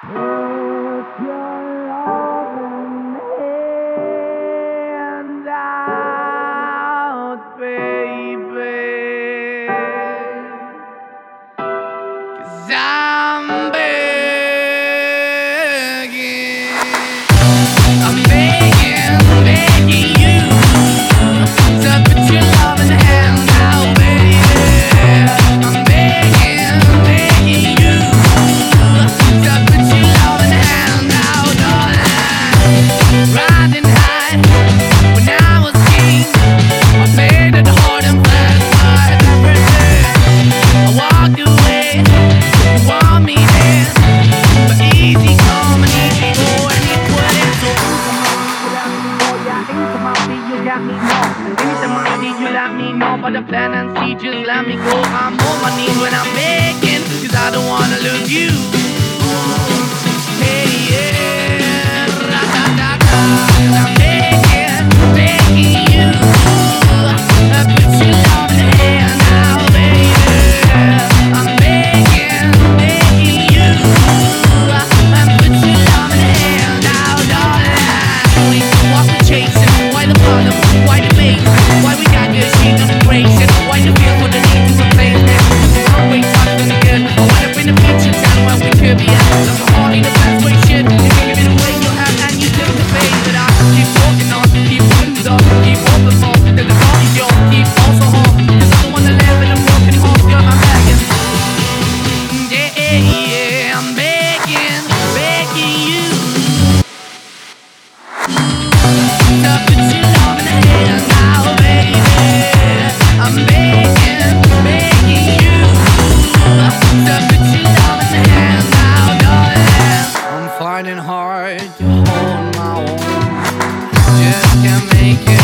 Put your loving hand out, baby, 'cause I'm begging, begging you to put your loving hand out, baby. I'm begging you to put your loving hand out, darling. Riding high when I was king, I played it hard and fast like everything. I walked away, you want me there, but easy come and easy go, and it wouldn't. So you got me more. Anytime I see you, let me know about the plan and see, just let me go. I'm on my knees when I'm begging, 'cause I don't wanna lose you. Hey, yeah, ra-da-da-da. I'm begging you, put your loving hand out, baby. I'm begging you, put your loving hand out, darling. What we chasing? Why the problem? Why the base? Why we got good? She do the racing. Why the feel for the need to replace it? Wrong way, talking to the good. I went up in the feature town where we could be at. Love the heart in the best way, shit. You can give it away, you have, and you took the face. But I keep walking on, keep putting it up, keep open for. That the call is yours, keep also home. 'Cause I don't wanna live in a broken home, girl, I'm begging. Yeah, I'm begging you. To put your loving hand out, baby. I'm begging you. To put your loving hand out, darling. I'm finding hard to hold my own. Just can't make it